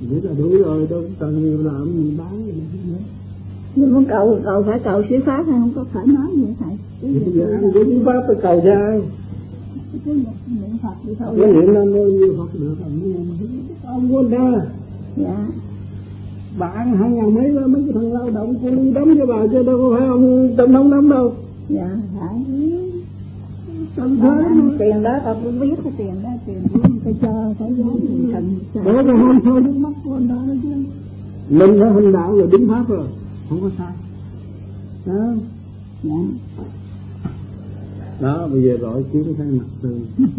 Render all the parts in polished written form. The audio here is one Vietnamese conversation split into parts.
Vậy là đủ rồi, đâu cần nhiều làm gì bán gì nữa. Nhưng muốn cầu phải cầu thuyết pháp hay không có phải nói vậy thầy? Bây giờ thuyết pháp phải cầu cho ai? Cái niệm Phật đi thôi. Cái niệm Nam Mô Như Phật được rồi, ông quên ra. Dạ. Bạn 2.000 mấy đó, mấy cái thằng lao động cô đi đóng cho bà chứ đâu có phải ông Tổng thống đóng đâu. Dạ phải. Tiền đó tao cũng biết cái tiền đó, tiền của người ta cho phải giá tiền thần. Đó là không thôi nước mắt của anh đó chứ. Mình phải hành đạo rồi đúng pháp rồi, không có sai. Đó. Dạ. Đó, bây giờ gọi kiếm cái mặt từ.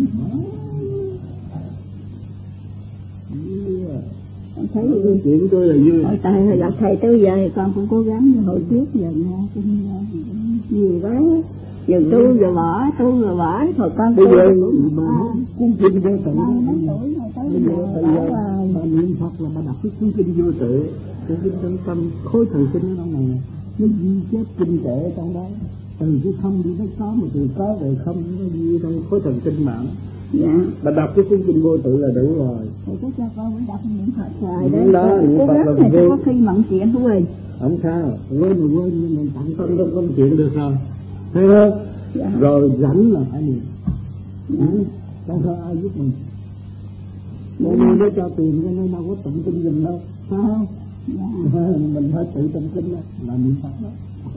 Thấy chuyện tôi là vui. Hồi gặp thầy tới giờ thì con cũng cố gắng như hồi trước giờ nha, nhiều quá. Giờ tu giờ bỏ, tu rồi bỏ, thôi con bây giờ mà cuốn kinh vô tự. Bây giờ bà niệm Phật là bà đọc cái cuốn kinh vô tự, cuốn kinh trong tâm, khối thần kinh ở trong này, nó ghi chép kinh tệ trong đó. Từ cái không đi tới có, mà từ có về không, nó ghi trong khối thần kinh mạng. Dạ. Bà đọc cái cuốn kinh vô tự là đủ rồi. Thầy có cho con mới đọc niệm Phật rồi đó. Niệm Phật là vô. Có khi mặn chuyện thôi. Không sao, quên nhưng mình tặng tâm trong công chuyện được rồi. Thấy không? Dạ. Rồi rảnh là phải niệm. Dạ. Không có ai giúp mình. Mọi người nó cho tiền cho nên đâu có tụng kinh giùm đâu. Phải không? Dạ. Mình phải tự tụng kinh đó, là niệm Phật đó.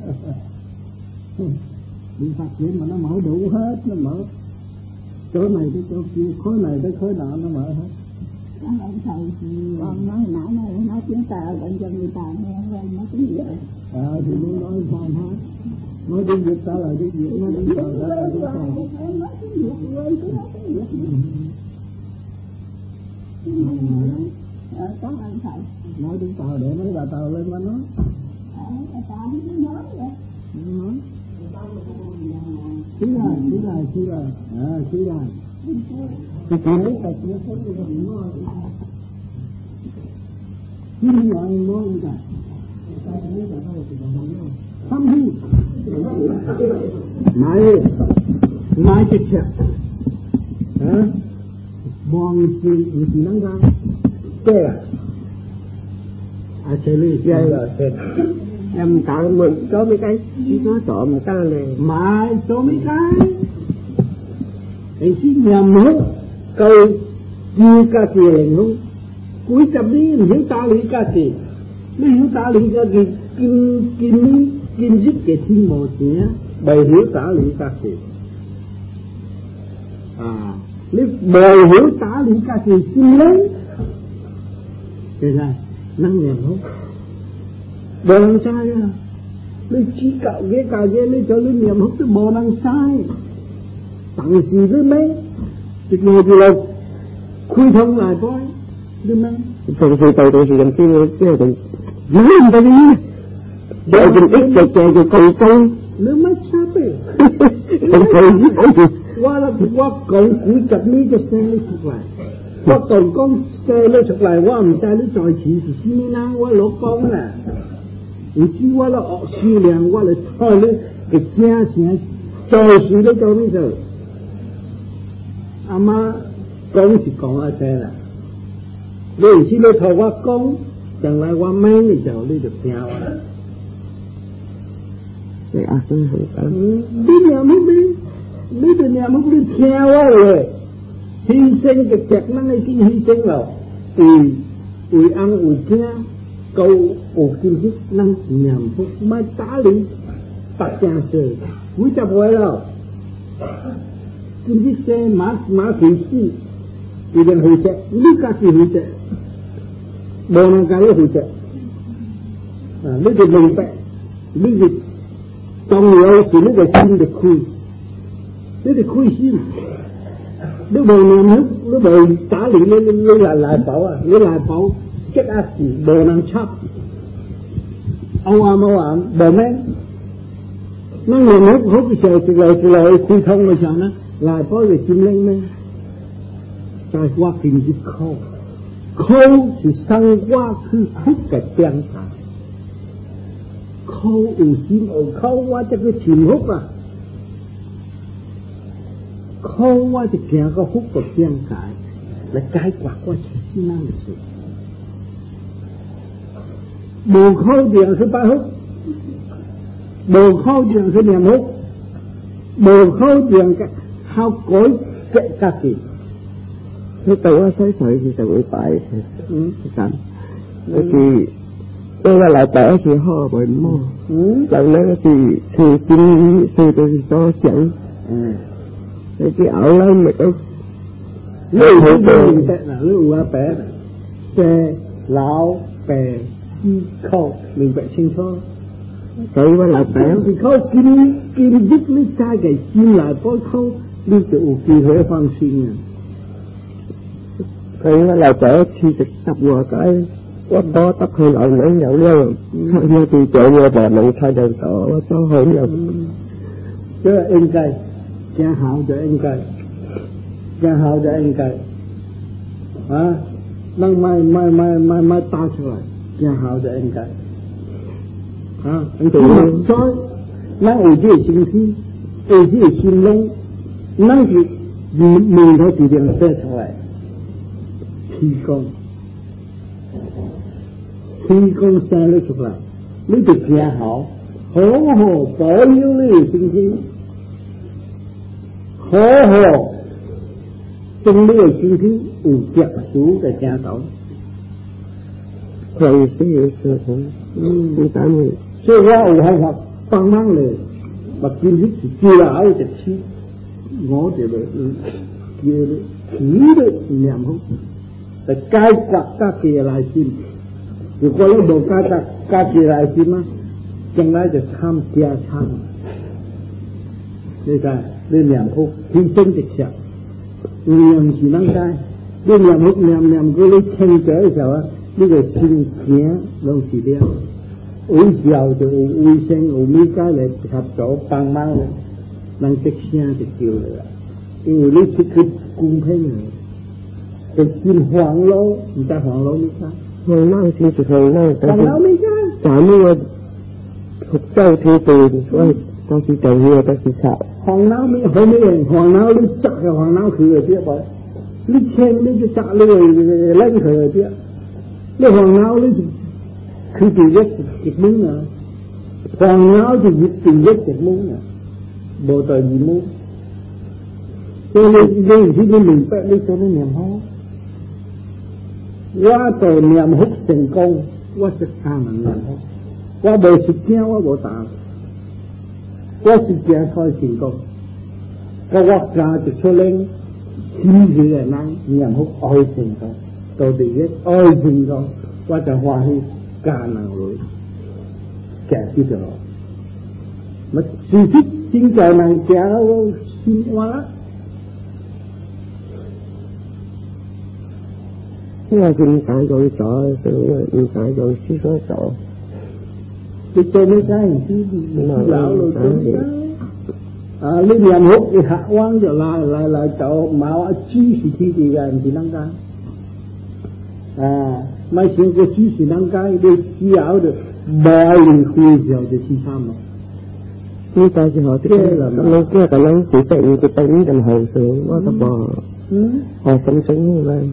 Niệm Phật vậy mà nó mở đủ hết, nó mở chỗ này tới chỗ kia, khối này tới khối nọ nó mở hết. Cảm ơn thầy, con nói nãy nói tiếng Tàu để cho người ta nghe quen nói tiếng Việt. Thì muốn nói sao hết. Nói tiếng Việt trả lời tiếng Việt, nói tiếng Tàu trả lời tiếng Tàu. Nói tiếng Việt quên chứ nói tiếng Việt. Cảm ơn thầy. Nói tiếng Tàu để mấy bà Tàu lên mà nói. Bà Tàu không nói vậy. Không nói. Xí lại. Xí lại. Thì chuyện biết là chuyện thấy như vậy nói. Xí lại nói như vậy. Không đi. Mai chết chết. Bọn chị nắng ra. Kê chơi đi chơi rồi chơi. Em tặng mình có mấy cái nó trộm một cái này mà cho mấy cái thì xin nhầm hết câu như ca sĩ này không cuối tập đi hiểu ta lý ca sĩ mới hiểu ta lý ca sĩ kinh giúp cái xin một nhé bày hiểu ta lý ca sĩ nếu bày hiểu ta lý ca sĩ xin lấy thế ra năng nhầm không bồ năng sai à lấy chỉ cạo ghế cà ghế lấy cho lấy niệm hút cái bồ năng sai tặng gì với mấy việc này thì là khui thông lại thôi đúng không tôi thì làm cái nói người ta đi để dùng ít chè cầu công nếu mất sắp ấy cầu giúp ấy qua cầu cúi chặt lý cho xe lấy thuộc lại qua cầu con xe lấy thuộc lại qua mình sai lấy tròi chỉ thì xin mới năng qua lỗ con nè ý chí qua là họ suy lượng qua là thôi lấy cái cha sẽ tròi suy lấy cho bây giờ mà con thì còn ở xe là để ý chí lấy thầu qua con chẳng lại qua mấy thì chờ lấy được nhau đi nhà mới đi từ nhà mới đi theo rồi hy sinh cái chặt năng ấy cái hy sinh rồi ủi ăn ủi kia câu ủi kinh sức năng nhằm phúc mai tá lý tạc chàng sờ quý chạp quay đâu kinh sức xe má thị sĩ thì đừng hủy chạy lý ca sĩ hủy chạy bồ năng ca lý hủy chạy lý thì mình bẹ lý thì trong nhiều thì lý thì xin được khui lý thì khui xin lý bồ năng hức lý bồ tá lý lý lại bảo à lý lại bảo kết ác sĩ bồ năng chấp ông bồ men năng lượng hút cái trời từ lời khui thông mà sao nó lại có về chim lên men tại qua kinh dịch khâu thì sang qua cứ hút cái tiếng thả khâu xin khâu qua cho cái chim hút à khâu qua thì kéo cái hút cái tiếng cái là cái quả qua chỉ xin năng được sự bồ khâu điện sư ba hút, bồ khâu điện sư niệm hút, bồ khâu điện hao cối kệ cả kỳ. Thế tôi sai sợi thì tôi phải sẵn. Thì tôi là lại bẻ thì ho bởi mò. Lần đó thì sư chính sư tôi thì cho chẳng. Thế cái ở lên mà tôi lưu hữu bè là lưu hữu bè là xe lão bè chi khâu mình phải xin thôi. Cái mà là bẻ thì khâu kim giúp lấy trai cái kim lại bói khâu lưu tự kỳ huệ phong sinh. Cái mà là bẻ thì tập vừa cái quá to tóc hơi lợn nữa nhậu nhau sao như thì chạy nghe bò nặng thay đèn tỏ cho hơi nhau chứ em cây cha hảo cho em cây cha hảo cho em cây hả năng mai ta trở lại cha hảo cho em cây hả anh tự mặt trói năng ở dưới sinh khí ở dưới sinh lông năng thì mình thôi thì điện xe trở lại thi công xe lấy chụp lại lấy được nhà họ hổ bỏ liêu lấy sinh khí hổ trong lấy sinh khí kẹt xuống tại cha tổng rồi sẽ cũng tám mươi số ra hay hoặc tăng mangเลยmà kim hít thì chưa là áo chặt chi ngó để kia đấy khí đấy nhảm hút tại cai quạt các kia lại chim如果你冇加住嚟先啦，將來就參加參。呢個你念哭天生直上，念是能解。你念哭念嗰啲聽者嘅時候啊，呢個心境攏是了。有時候就有衛生有咩解嚟合作幫忙咧，能即聲就叫你啦。因為你出去公平嘅，就先黃佬，唔得黃佬咩解？ hồi nào thì chỉ hồi nào cả mưa thuộc châu thì từ ta chỉ cầu nhiều ta chỉ sợ hoàng nào mới hôm nay hoàng nào đi chặt cái hoàng nào khử ở kia vậy đi xem đi chặt lấy khử ở kia đi hoàng nào đi khử từ giết thịt muống nè hoàng nào thì từ giết thịt muống nè bộ tờ gì muống cho nên thì mình phải đi cho nó niệm hóa quá tổ niệm hút thành công quá sẽ sang là niệm hút quá bộ sự kia quá bộ tạ quá sự kia thôi thành công cái quá ra từ số lên xin gì là năng niệm hút oi thành công tôi bị ghét oi thành công quáจะhoa hi cả năng rồi kẻ kia rồi mà sự thích chính cái năng kẻ nó xin quá là xin cái rồi chợ sự cái rồi xí số chợ cái tôi mới cái gì lão rồi tôi lấy niệm hút thì hạ quan rồi lại chợ máu chi thì gần năng cái mấy chuyện cái chi năng cái để xí áo được bao nhiêu khuya giờ để xí sao mà người ta chỉ hỏi cái là nó kia cái nó chỉ tại cái tay ní làm hậu sự quá tập bò họ sống như vậy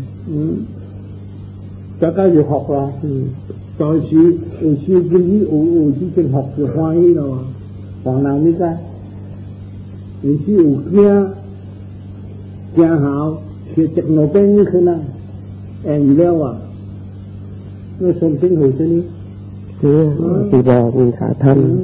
cho cái việc học là cho sư kinh học rồi hoa ý rồi còn nào mới ra sư kia gia hảo thì chặt nổ bên như thế nào em leo nó sống tiếng hồi cho đi thì bò mình khả thân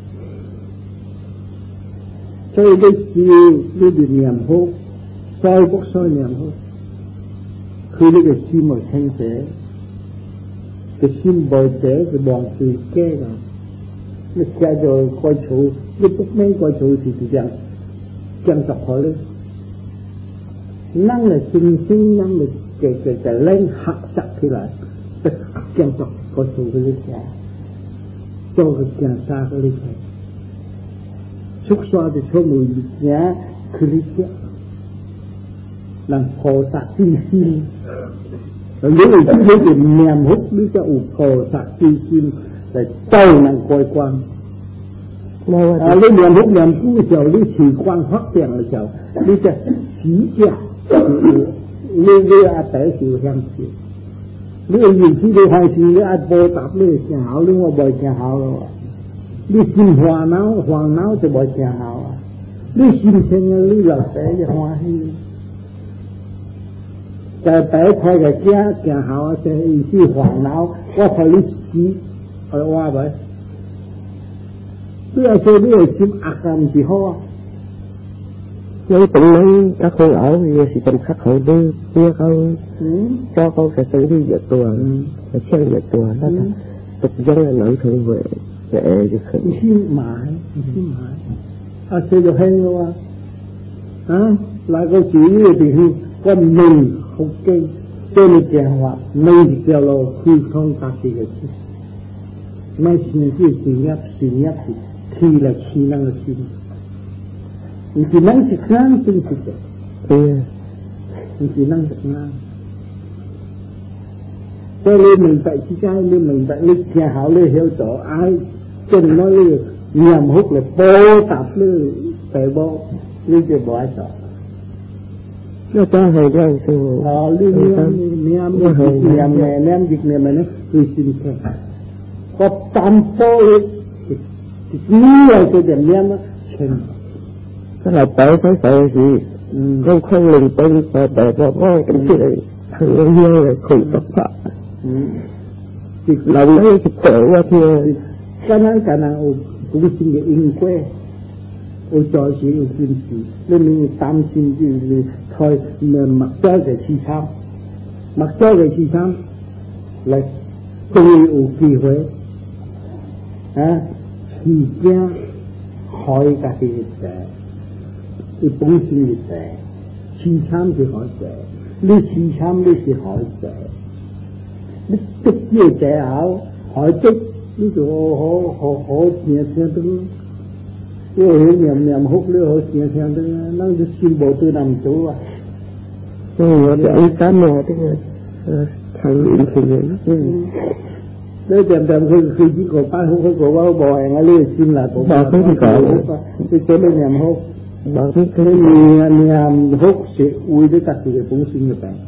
cho cái đi niệm hốt soi bốc soi niệm hốt khi cái chim mà thanh sẽ cái chim bồi sẽ cái bọn từ kê rồi nó kê rồi coi chủ lúc bốc mấy coi chủ thì chẳng tập hỏi lên năng là sinh năng là cái lên hạ sạch thì lại chẳng tập coi chủ cái lý trả cho cái chẳng xa cái lý trả xúc xoa thì cho mùi nhá cái lý trả làm khổ sạch tinh xin rồi nếu người ta thấy niệm hút đi cho khổ sạch tinh xin để trâu năng coi quan lấy niệm hút niệm cứu chầu đi chỉ quan phát tiền là chầu đi cho xí chả lên đi à tế chịu hem chịu nếu như khi đi hai sinh nếu ăn bò tạp nếu nhà hảo nếu mà bò nhà hảo rồi nếu xin hoàng náo thì bò nhà hảo nếu xin sinh nếu là sẽ cho hoa hay cái bé thay cái nhà hảo sẽ xin hoàng náo qua phải lúc xí ở qua vậy bây giờ nếu xin ác làm gì hoa nếu tụi mấy các con ở bây giờ thì tầm khắc hậu đi kia con cho con sẽ xử lý việc tùa sẽ chơi việc tùa đó là tục dân là nội thường về để được khởi xin mãi sẽ được hay không à lại câu chuyện thì con mình không kê tên là kẻ hoạt mình thì kêu là khi không ta thì cái gì mấy chuyện gì nhấp thì khi là khi năng là khi mình chỉ năng thực năng sinh thực mình chỉ năng thực năng cho nên mình tại chi cái nên mình tại lịch nhà hảo lên hiểu rõ ai chân nói lên nhầm hút là bó tạp lên phải bó lên cái bỏ sợ nó cho thời gian sự ném ném việc này mà nó cứ xin khen có tam số thì nhiều cái điểm ném nó khen cái là tại sao sợ gì không lừng tên và tại sao có cái chuyện này thằng nó nhiều là không tập pháp lòng đấy thì tự qua thì cái năng cũng xin cái in quê ô cho chị ô xin chị nên mình tam xin gì thôi mình mặc cho cái chi tham là tôi ô kỳ huế thì ra hỏi cả cái trẻ thì bóng xin cái trẻ chi tham thì hỏi trẻ nếu chi tham nếu thì hỏi trẻ nếu tức như trẻ ảo hỏi tức ví dụ họ nhẹ theo tức nếu hiểu nhầm hút nếu họ nhẹ theo tức nó được xin bộ tư nằm chỗ à anh cán mà tức là thằng luyện thì nếu tìm khi chỉ có ba hút có ba bò hàng ở đây xin là của bà không thì có cái chỗ này nhầm hút bà không cái nhầm hút sẽ uy với các người cũng xin được bạn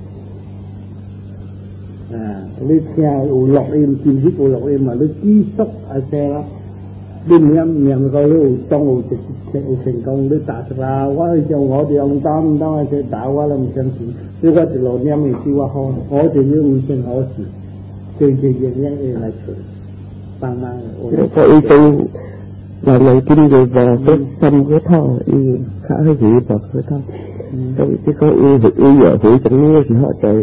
lấy theo lọc em kim hít lọc em mà lấy ký sốc ở xe đó đêm nhầm coi lấy trong thành công lấy tạ ra quá cho ngõ thì ông Tam đó sẽ tạo quá làm chân sự nếu qua từ lộ nhầm mình đi qua ho ngõ thì như mình chân họ gì chơi chuyện nhắc em là chuyện bằng có ý chung là ngày kinh rồi vào cái xăm cái thọ khá hay gì vào cái thọ cái có ý vợ hủy chẳng nghe thì họ chạy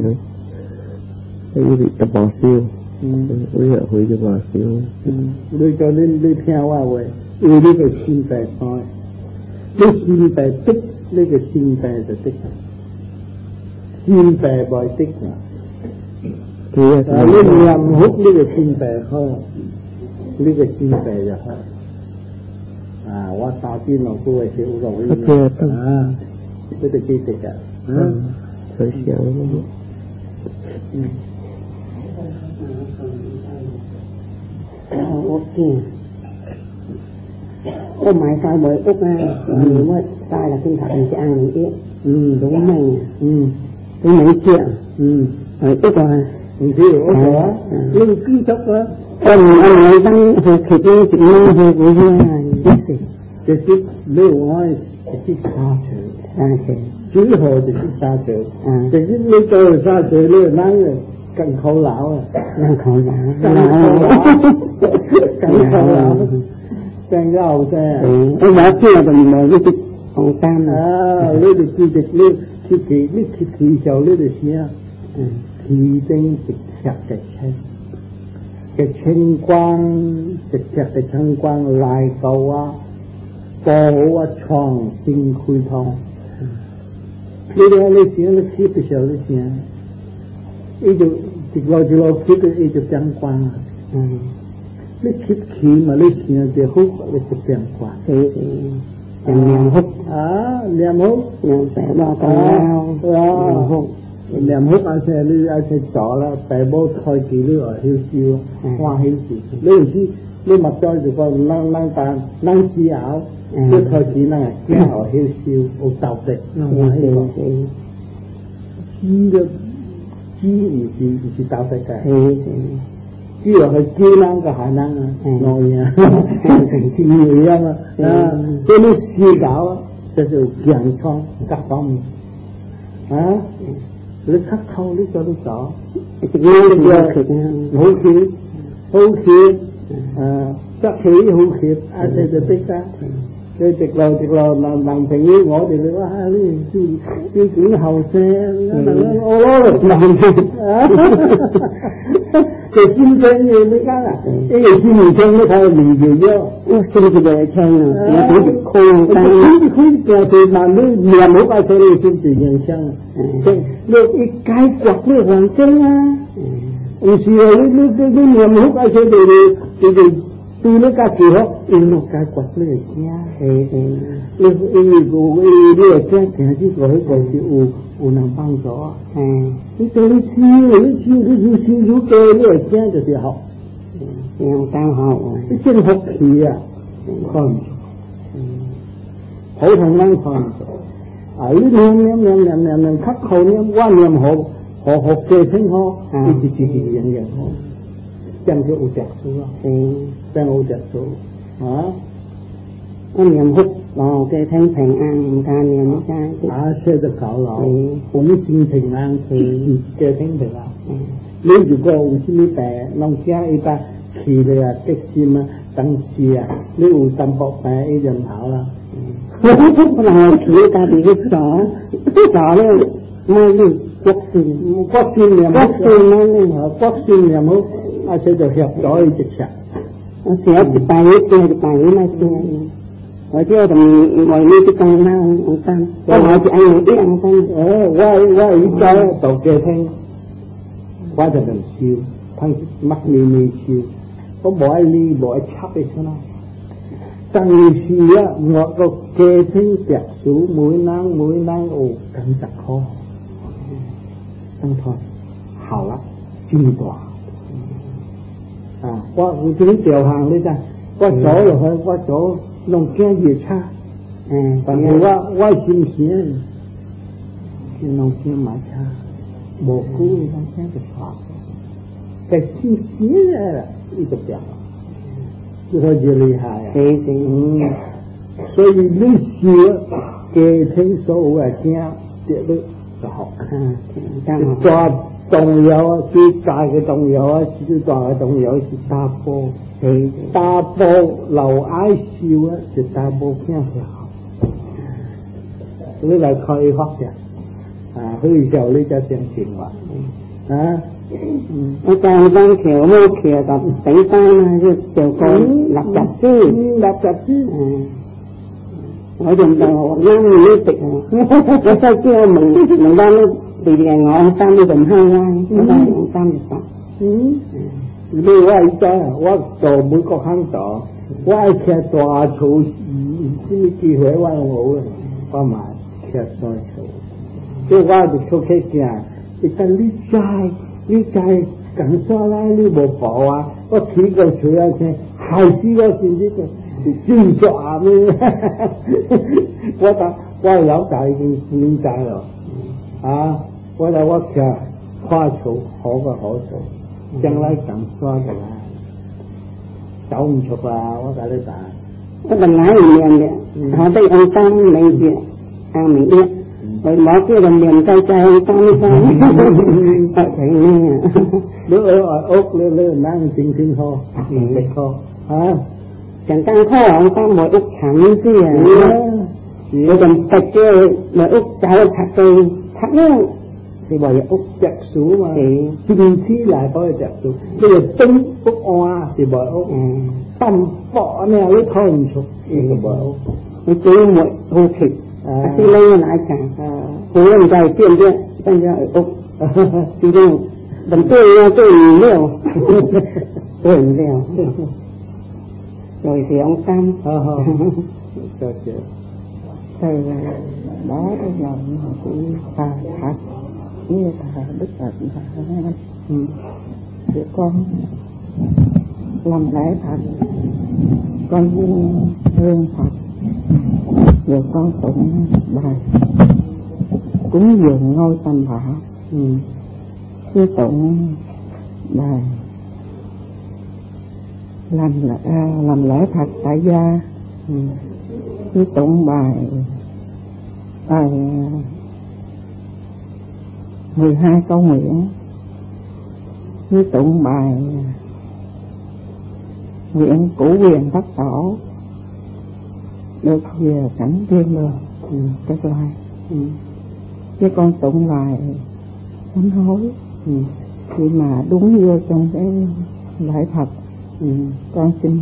cái bị tập bò siêu ý vợ hủy cho bò siêu đưa cho nên theo qua vậy đưa cái xin về thôi lấy xin về tích lấy cái xin về rồi tích xin về bòi tích mà lên nhầm hút lấy cái xin về không lấy cái xin về rồi quá sao tin lòng tôi sẽ rồi cái tự chi tự cả thời gian ok có máy sai bởi ốc nếu mà sai là kinh thật mình sẽ ăn những cái đúng này cái mấy chuyện ốc rồi thì ốc đó nhưng cứ sốc đó anh nói đang hồi thịt lên thịt ngon hồi của dưa này cái chiếc lưu nói cái chiếc xa trời chứ hồi thì chiếc xa trời cái chiếc lưu trời xa trời lưu năng rồi cần khẩu lão cần khẩu lão cần rau xe cái giá kia là mình nói với cái con tam lưu được chi được lưu khi cháu lưu được xe thì tên trực chặt cái chân quang trực chặt cái chân quang lại cầu bò tròn sinh khui thong lấy đó lấy tiền lấy khí cái lấy tiền ý chỗ chỉ lo khí cái ý chỗ chân quang lấy khí mà lấy tiền để hút lấy chỗ chân quang niệm hút niệm hút niệm sẽ bao con hút niệm hút anh sẽ chọn là phải bố thôi chỉ đưa ở hiếu siêu hoa hiếu siêu lấy mặt cho thì con năng chi ảo chứ thôi chỉ năng cái ở hiếu siêu ô tàu tệ chi được 是到世界，只要係機能嘅可能啊，內啊，是一樣啊，對你思考就是健康各方面啊，你咳嗽你做得到，好氣，質氣好氣，啊，這就得㗎。佢直路能平於我哋你話呢啲後生，我就先生嘢呢間啊，呢個先年青都睇到年紀咗，我先至嚟聽啊，我佢就係問你面冇解釋你先至年青，你一解決呢環境啊，唔是你面冇解釋你對你家己好，因為解決呢個你個家庭之個是有能幫助啊。你對你燒嘅呢個家就是好， 又剛好， 你真福氣啊，看唔普通人看唔到。啊，你念咳口念我念好記清好，你自己人好，這樣就有着數啊。真好着數啊！ 我念哭我嘅聽平安，唔敢念齋。 啊，車就搞咯，本性平安佢嘅聽平安。你如果有什麼病，弄家一般氣你啊、激心啊、等事啊，你有心搏病呢就唔好啦。 可能我氣家己嘅咗咧，咩呢？骨酸念好，啊，車就合咗一直食。我寫一拜一拜那些，我這同外面啲更啦，我擔，我係啲人擔。 我依家就嘅聽，我就能笑，睇乜你笑，我冇愛插你先啦。但是啊，我個嘅聽特殊，每人哦咁就好，等佢好啦，真大。啊！我啲條行呢咋？我走落去，我走弄驚越差。但係我心險，去弄驚買差，冇估弄驚就錯。但心險啊，呢個表，呢個最厲害啊！所以呢事嘅聽所有嘅驚，跌到就好。抓動搖啊，最大嘅動搖啊，最大嘅動搖是打波，打波留愛笑啊，就打波偏係好。你嚟開發嘅，啊，去時候你就相信話，啊， 我間橋冇橋就頂翻啦，就講立集我仲就啱呢食啊，我真係知我明單咧。地點我三呢咁香啦，我三日八。 你我依家我做每個坑度，我係吃大草，啲機會我冇嘅，我買吃大草。即係我就出去嘅，你睇呢齋咁多啦，呢冇貨啊，我幾個水啊先，係幾個先呢個專作啊咩？我老大已經點解咯？啊！我吃花草好嘅好草，將來咁多嘅啦，走唔出啦！我教你打， 我本來唔念嘅，我對按三明節，按明一，我攞啲人念計按三，係咩啊？ 你屋你นั่ง靜好，食好啊！ 成間鋪按三冇屋近啲啊，我仲特嘅嚟屋走拆地拆呢。thì bởi vì ốc chặt xuống mà kinh khí lại có chặt xuống bây giờ tung ốc oa thì bởi ốc tầm vỏ này lấy thôi một chút thì bởi ốc cái chế mỗi hô thịt thì lấy lại cả hú lần dài tiền kia tên ra ở ốc thì đâu đầm tôi liều rồi thì ông Tam từ đó tới giờ họ cũng phá thác như là đức phật để con làm lễ Phật, con thương Phật, rồi con tụng bài cúng dường ngôi Tam Bảo. Sư tụng bài làm lễ Phật tại gia, sư tụng bài 12 câu nguyện, sư tụng bài nguyện cửu quyền thất tổ được về cảnh thiên đường các loài. Chứ con tụng bài sám hối khi mà đúng vô trong cái lễ Phật, con xin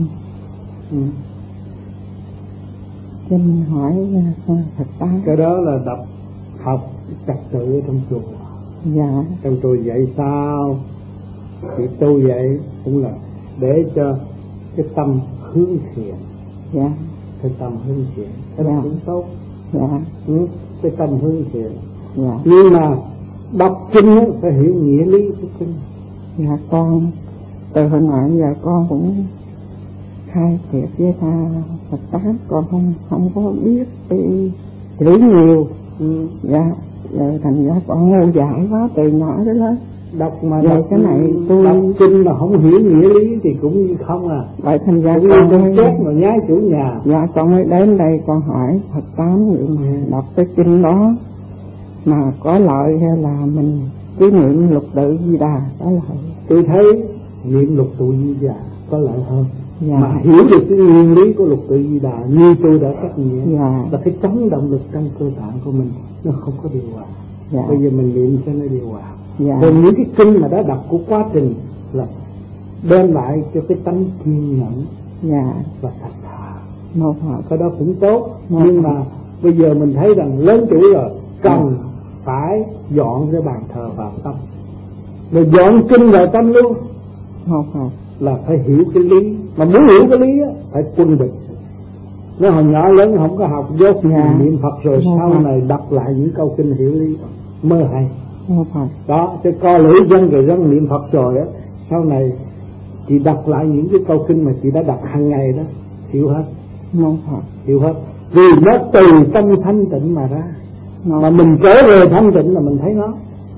hỏi Phật Tám. Cái đó là đọc học trật tự trong chùa. Dạ. Trong chùa dạy sao thì tôi dạy cũng là để cho cái tâm hướng thiện. Dạ. Cái tâm hướng thiện, cái đó cũng tốt. Dạ. Cái tâm hướng thiện. Dạ. Nhưng mà đọc kinh phải hiểu nghĩa lý của kinh. Dạ con từ hồi nãy giờ con cũng khai thiệt với Phật Tám, con không có biết chữ nhiều. Dạ. Giờ thành ra con ngu dại quá từ nhỏ tới lớn. Đọc mà đọc cái này tôi đọc kinh mà không hiểu nghĩa lý thì cũng như không à. Vậy thành ra con mới chết mà nhái chủ nhà. Dạ con mới đến đây con hỏi Phật Tám đọc cái kinh đó mà có lợi hay là mình cứ niệm Lục Tự Di Đà có lợi? Tôi thấy niệm Lục Tự Di Đà có lợi hơn. Dạ. Mà hiểu được cái nguyên lý của Lục Tự Di Đà như tôi đã trách nhiệm. Dạ. Là cái chống động lực trong cơ tạng của mình nó không có điều hòa. Dạ. Bây giờ mình niệm cho nó điều hòa. Dạ. Còn những cái kinh mà đã đọc của quá trình là đem lại cho cái tánh kiên nhẫn. Dạ. Và thật thà. Một hợp. Cái đó cũng tốt. Nhưng mà bây giờ mình thấy rằng lớn tuổi rồi cần phải dọn cái bàn thờ vào tâm, rồi dọn kinh vào tâm luôn. Một hợp. Là phải hiểu cái lý, mà muốn hiểu cái lý á phải quân bình. Nó hồi nhỏ lớn không có học dốt niệm Phật rồi sau này đọc lại những câu kinh hiểu lý mơ hay. Đó, cho co lưỡi dân rồi dân niệm Phật rồi á, sau này chị đọc lại những cái câu kinh mà chị đã đọc hàng ngày đó, hiểu hết. Hiểu hết. Vì nó từ tâm thanh tịnh mà ra. Mà mình trở về thanh tịnh là mình thấy nó.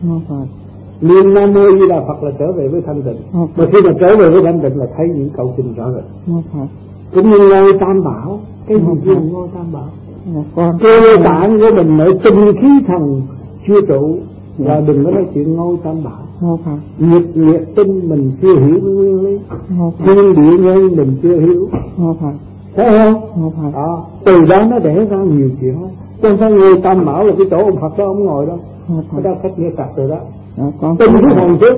Niệm Nam Mô Di Đà Phật là trở về với thanh tịnh. Mà khi mà trở về với thanh tịnh là thấy những câu kinh rõ rồi. Cũng như ngôi Tam Bảo. Cái gì kêu ngôi Tam Bảo? Cơ bản của mình nội tinh khí thần chưa trụ. Và đừng có nói chuyện ngôi Tam Bảo. Nhiệt tinh mình chưa hiểu cái nguyên lý. Thiên địa nhân mình chưa hiểu. Thấy không? Đó. Từ đó nó để ra nhiều chuyện lắm. Chứ không phải ngôi Tam Bảo là cái chỗ ông Phật đó ông ngồi đâu. Cái đó cách nghĩa trật rồi đó. Tinh khí thần trước.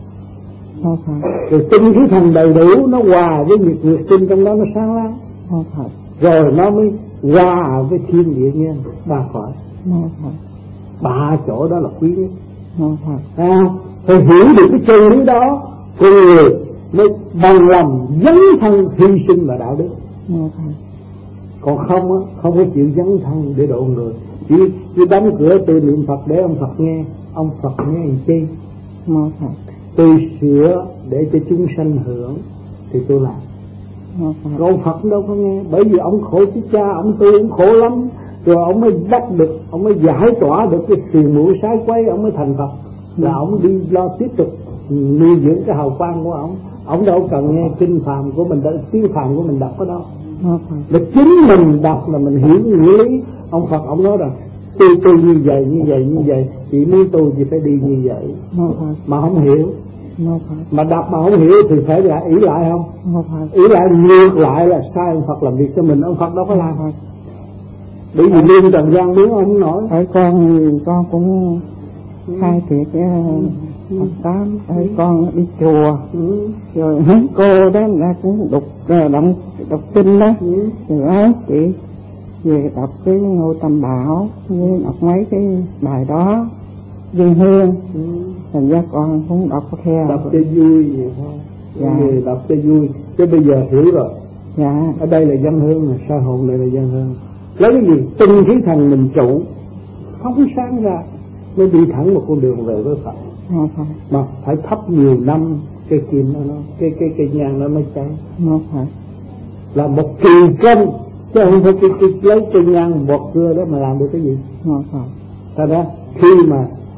Rồi tinh khí thần đầy đủ nó hòa với nhiệt tinh trong đó nó sáng láng. Rồi nó mới hòa với thiên địa nhân ba cõi. Ba chỗ đó là quý nhất. Phải hiểu được cái chân lý đó, con người mới bằng lòng dấn thân hy sinh và đạo đức. Còn không á, không có chịu dấn thân để độ người, chỉ đóng cửa tôi niệm Phật để ông Phật nghe, ông Phật nghe làm chi? Tôi sửa để cho chúng sanh hưởng thì tôi làm. Còn ông Phật đâu có nghe, bởi vì ông khổ chứ cha, ông tu ông khổ lắm, rồi ông mới bắt được, ông mới giải tỏa được cái phiền muội sai quấy, ông mới thành Phật. Là ông đi lo tiếp tục nuôi dưỡng cái hào quang của ông đâu cần nghe kinh phàm của mình, tiếng phàm của mình đọc có đâu. Là chính mình đọc là mình hiểu nghĩa lý. Ông Phật ông nói rằng tôi như vậy, chị muốn tu thì phải đi như vậy. Mà không hiểu, mà đọc mà không hiểu thì phải là ý lại không? Ý lại ngược lại là sai. Ông Phật làm việc cho mình, ông Phật đâu có làm. Bởi vì liên trần gian muốn ông không nổi. Ở con cũng khai thiệt Phật Tám, ở con đi chùa rồi mấy cô đó là cũng đọc kinh đó, rồi á chị về đọc cái Ngôi Tam Bảo với đọc mấy cái bài đó dân hương, thành ra con cũng đọc theo. Đọc cho vui vậy thôi. Dạ. Đọc cho vui chứ bây giờ hiểu rồi. Dạ. Ở đây là dân hương, sa hồn này là dân hương. Lấy cái gì tinh khí thần mình trụ phóng sáng ra mới đi thẳng một con đường về với Phật. Mà phải thắp nhiều năm cái kim nó cái nhang nó mới cháy. Là một kỳ công chứ không phải cái lấy cây nhang bọt cưa đó mà làm được cái gì. Thật ra khi mà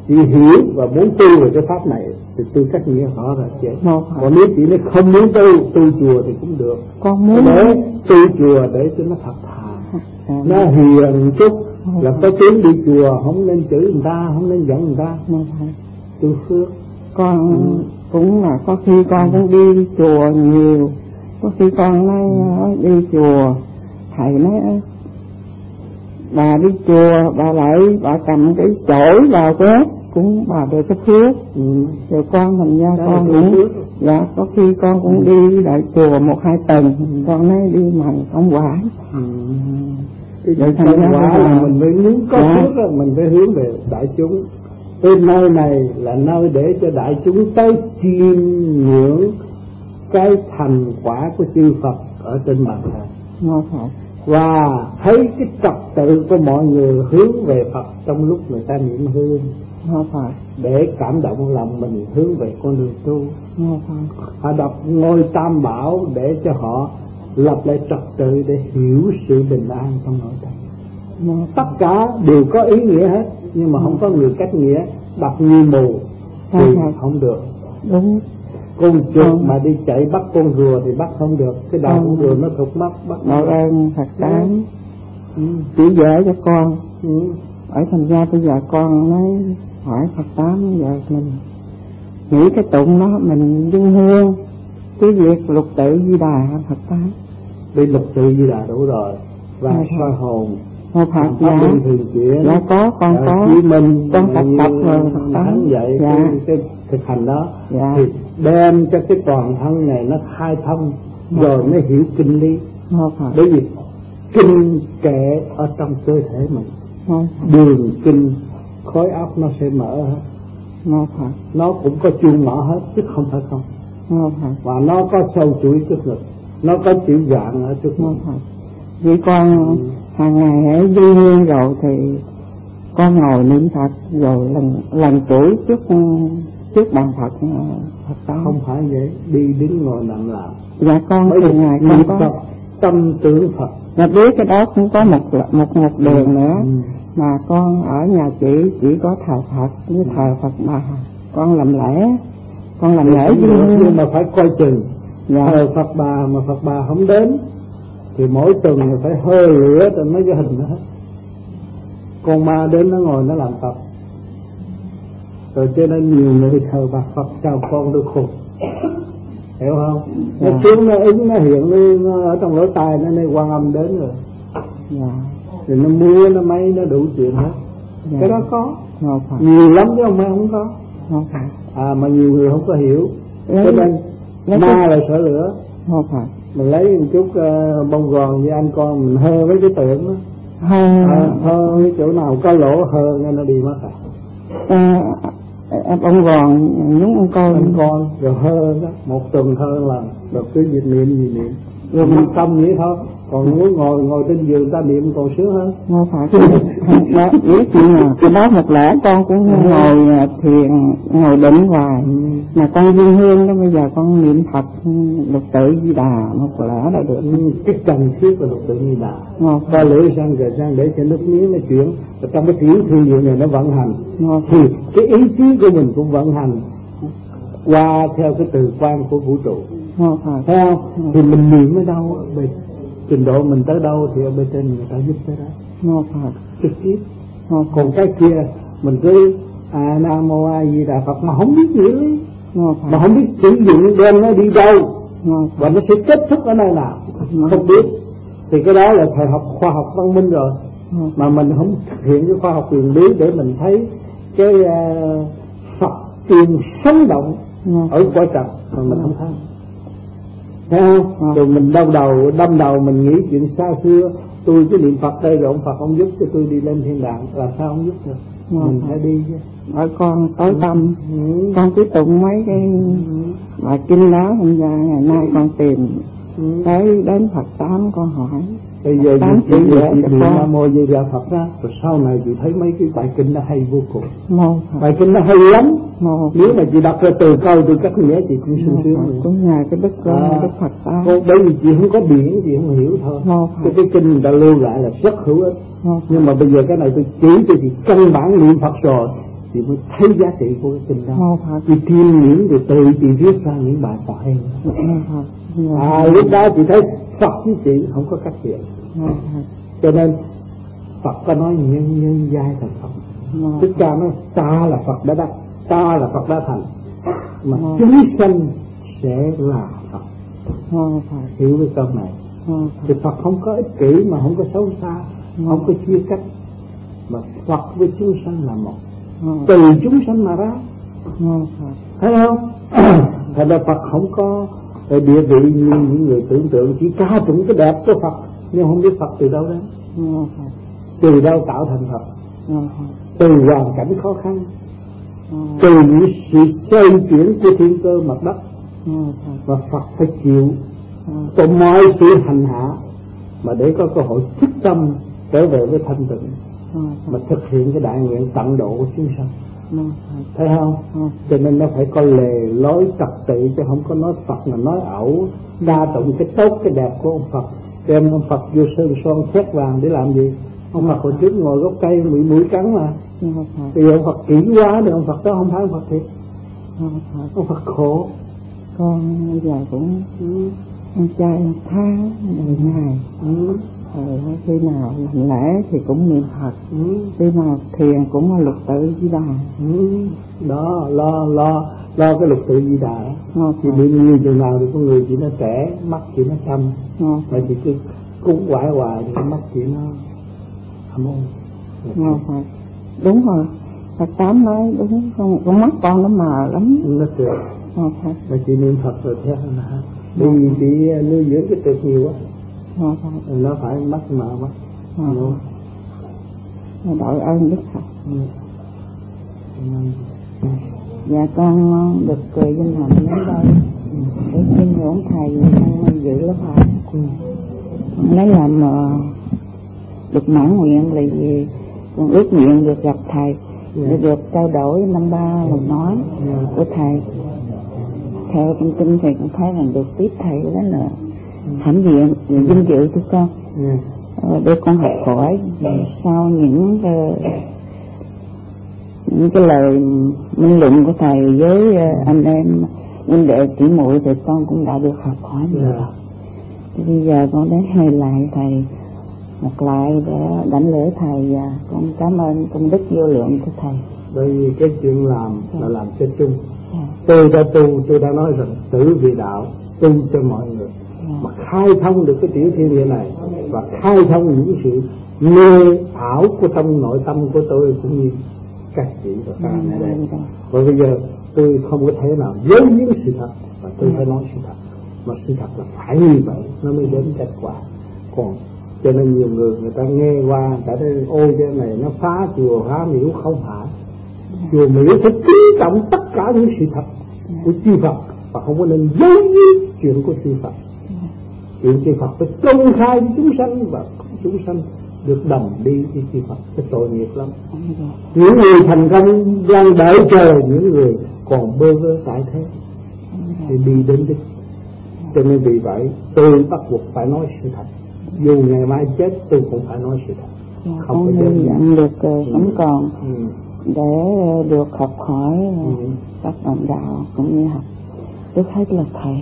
chị hiểu và muốn tu về cái pháp này thì tôi cách nghĩa họ là chết. Còn nếu chị nói không muốn tu chùa thì cũng được. Con muốn để tu chùa để cho nó thật thà, nó hiền chút, là có tiếng đi chùa không nên chửi người ta, không nên giận người ta. Tu phước. Con cũng là có khi con cũng đi chùa nhiều, có khi con nói đi chùa thầy nói bà đi chùa bà lại bà cầm cái chổi vào quét cũng bà được cái phước. Rồi con thành ra con cũng dạ có khi con cũng đi đại chùa 1-2 tuần, con nói đi mà không hoài. Vậy thành ra là mình phải muốn có phước đó, mình phải hướng về đại chúng. Cái nơi này là nơi để cho đại chúng tới chiêm ngưỡng cái thành quả của chư Phật ở trên mặt này, và thấy cái trật tự của mọi người hướng về Phật trong lúc người ta niệm hương, để cảm động lòng mình hướng về con đường tu. Họ đọc ngôi Tam Bảo để cho họ lập lại trật tự, để hiểu sự bình an trong nội tâm. Tất cả đều có ý nghĩa hết, nhưng mà không có người cách nghĩa. Đọc như mù thì không được. Đúng. Con chuột mà đi chạy bắt con rùa thì bắt không được, cái đầu con rùa nó thụt mắt bắt. Nội ơn Phật Tám chỉ dễ cho con. Ở thành ra bây giờ con nói hỏi Phật Tám, giờ mình nghĩ cái tụng đó mình dâng hương cái việc lục tự Di Đà Phật Tám. Đi lục tự Di Đà đủ rồi, và soi hồn Phật dạ thường chuyển. Dạ có, con có Chí Minh, con tập rồi Phật Tám vậy. Cái thực hành đó thì đem cho cái toàn thân này nó khai thông, rồi mới hiểu kinh lý. Bởi vì kinh kệ ở trong cơ thể mình, đường kinh khối óc nó sẽ mở hết. Nó cũng có chuông mở hết chứ không phải không. Và nó có sâu chuỗi trước ngực, nó có chữ dạng ở trước ngực. Vì con hàng ngày ở dư hương rồi thì con ngồi niệm Phật, rồi lần tuổi trước bàn Phật Tám. Không phải vậy, đi đứng ngồi nằm làm. Dạ con từ ngày con có Phật, tâm tưởng Phật. Dạ biết cái đó cũng có một đường nữa. Mà con ở nhà chỉ có thờ Phật với thờ Phật Bà. Con làm lễ nhưng mà phải coi chừng. Thờ Phật Bà mà Phật Bà không đến thì mỗi tuần phải hơi lửa cho mấy cái hình đó. Con ma đến nó ngồi nó làm Phật, rồi cho nên nhiều người thờ bà Phật chào con được khùng, hiểu không? Nó xuống nó ứng nó hiện lên ở trong lỗ tai nó nơi Quan Âm đến rồi. Rồi nó mua nó mấy nó đủ chuyện hết. Cái đó có nhiều lắm chứ không phải không có. Mà nhiều người không có hiểu. Cho nên ma là sợ lửa. Mình lấy một chút bông gòn với anh con mình hơ mấy cái tượng đó, hơ cái chỗ nào có lỗ hơ nghe nó đi mất bông gòn nhúng con rồi hơ đó, một tuần hơ lần, rồi cứ việc niệm rồi mình tâm vậy thôi. Còn muốn ngồi trên giường ta niệm còn sướng hơn. Không phải đó, biết chuyện là cái đó một lẽ con cũng ngồi thiền ngồi định hoài, mà con dâng hương đó bây giờ con niệm Phật lục tự Di Đà một lẽ đã được. Cái cần thiết là lục tự Di Đà, ta lưỡi sang rồi sang để cho nước miếng nó chuyển, và trong cái tiểu thiên diệu này nó vận hành, thì cái ý chí của mình cũng vận hành qua theo cái từ quan của vũ trụ. Thấy không? Thì mình niệm ở đâu bên trình độ mình tới đâu thì ở bên trên người ta giúp tới đó trực tiếp. Còn cái kia mình cứ Nam Mô A Di Đà Phật mà không biết nghĩa lý, mà không biết sử dụng đem nó đi đâu, và nó sẽ kết thúc ở nơi nào không biết, thì cái đó là thời học khoa học văn minh rồi. Mà mình không thực hiện cái khoa học quyền lý để mình thấy cái Phật tiền sống động ở cõi trần mà mình không thấy. Thấy không? Rồi mình đâm đầu mình nghĩ chuyện xa xưa, tôi cứ niệm Phật đây rồi ông Phật ông giúp cho tôi đi lên thiên đàng, là sao ông giúp được? Mình phải đi chứ. Ở con tối tâm, con cứ tụng mấy cái bài kinh đó, hôm ra ngày nay con tìm tới đến Phật Tám con hỏi. Bây giờ chị niệm Nam Mô Di Đà Phật đó, rồi sau này chị thấy mấy cái bài kinh nó hay vô cùng. Bài kinh nó hay lắm. Nếu mà chị đọc ra từ câu từ các nghĩa chị cũng sung sướng. Cũng nhờ cái đức Phật Tám. Bởi vì chị không có biển chị không hiểu thôi. Cái kinh người ta lưu lại là rất hữu ích. Nhưng mà bây giờ cái này tôi chỉ cho chị căn bản niệm Phật rồi, chị mới thấy giá trị của cái kinh đó. Chị kiêm nhiễm rồi tự chị viết ra những bài Phật hay. Lúc đó chị thấy Phật với chị không có cách biệt. Cho nên Phật có nói nhân giai thành Phật. Tất cả nói ta là Phật đã đắc, ta là Phật đã thành, mà chúng sanh sẽ là Phật. Hiểu cái câu này. Thì Phật không có ích kỷ mà không có xấu xa, không có chia cách, mà Phật với chúng sanh là một, từ chúng sanh mà ra. Thấy không? Thật ra Phật không có địa vị như những người tưởng tượng, chỉ ca tụng cái đẹp của Phật nhưng không biết Phật từ đâu đến, từ đâu tạo thành Phật, từ hoàn cảnh khó khăn, từ những sự xoay chuyển của thiên cơ mặt đất, và Phật phải chịu có mọi sự hành hạ mà để có cơ hội thức tâm trở về với thanh tịnh, mà thực hiện cái đại nguyện tận độ của chúng sanh. Thấy không? Cho nên nó phải có lề lối trật tự, chứ không có nói Phật là nói ẩu, đa tụng cái tốt cái đẹp của ông Phật, đem ông Phật vô sơn son thét vàng để làm gì? Ông Phật hồi trước ngồi gốc cây bị mũi cắn mà. Thì ông Phật kỹ quá thì ông Phật đó không phải ông Phật thiệt. Ông Phật khổ. Con bây giờ cũng ăn chay ăn tháng đời ngày. Khi nào làm lễ thì cũng niệm Phật, khi nào thiền cũng là lục tự Di Đà. Đó, lo cái lục tự Di Đà. Chị bị nhiều chừng nào thì con người chị nó trẻ, mắt chị nó xăm, mà chị cứ cúng hoài thì mắt chị nó âm u. Đúng rồi, Phật Tám nói đúng không? Con mắt con nó mờ lắm. Nó trượt. Mà chị niệm Phật rồi thế là vì chị nuôi dưỡng cái trượt nhiều quá. Nó phải mắt mờ mắt. Đội ơn Đức Phật. Dạ con được cười vinh hạnh đến đây để xin ngưỡng thầy giữ lớp học. Con lấy làm được mãn nguyện là gì? Con ước nguyện được gặp thầy, để được trao đổi 5-3 lời nói của thầy. Theo trong kinh thì con thấy là được tiếp thầy đó là hãnh diện, vinh dự của con. Để con học hỏi sau những cái lời minh luận của thầy với anh em huynh đệ tỷ muội thì con cũng đã được học hỏi nhiều rồi. Bây giờ con đến hơi lại thầy một lại để đảnh lễ thầy, và con cảm ơn công đức vô lượng của thầy. Bởi vì cái chuyện làm là làm cho chung. Tôi đã nói rằng tử vì đạo, tu cho mọi người. Mà khai thông được cái tiểu thiên địa này và khai thông những sự mê ảo của trong nội tâm của tôi cũng như các chị và các anh ở đây. Và bây giờ tôi không có thể nào giấu giếm sự thật, và tôi phải nói sự thật. Mà sự thật là phải như vậy nó mới đến kết quả. Còn cho nên nhiều người ta nghe qua, người ta nói ôi cái này nó phá chùa phá miếu, không phải. Chùa miếu phải kính trọng tất cả những sự thật của chư Phật, và không có nên giấu giếm chuyện của chư Phật. Chuyện chư Phật phải công khai với chúng sanh, và chúng sanh được đồng đi với chư Phật. Cái tội nghiệp lắm. Những người thành công đang đợi chờ những người còn bơ vơ tại thế thì đi đến đích. Cho nên vì vậy tôi bắt buộc phải nói sự thật, dù ngày mai chết tôi cũng phải nói sự thật. Không có hy vọng được sống còn để được học hỏi các bạn đạo cũng như học trước hết là thầy.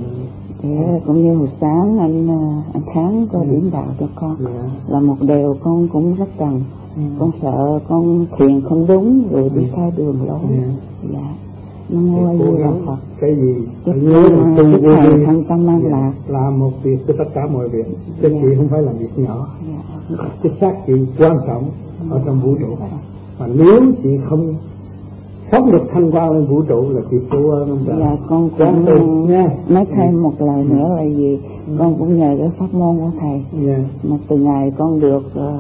Để cũng như hồi sáng anh Kháng có điểm đạo cho con là một điều con cũng rất cần. Con sợ con thiền không đúng rồi đi sai đường lối. Dạ. Nam mô A Di Đà Phật. Cái gì phải nhớ là tu thầy thân tâm an lạc, làm một việc với tất cả mọi việc. Chứ chị không phải làm việc nhỏ. Cái xác chị quan trọng ở trong vũ trụ. Mà nếu chị không phóng được thanh quan lên vũ trụ là chị tu ơn ông trời. Dạ con cũng nói thêm một lời nữa là gì? Con cũng nhờ cái pháp môn của thầy. Mà từ ngày con được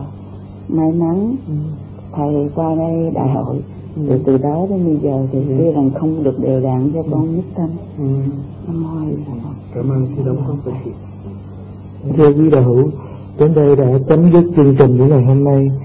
may mắn thầy qua đây đại hội, rồi từ đó đến bây giờ thì tuy rằng không được đều đặn cho con nhất tâm. Cảm ơn sự đóng góp của chị. Thưa quý đạo hữu, đến đây đã chấm dứt chương trình của ngày hôm nay.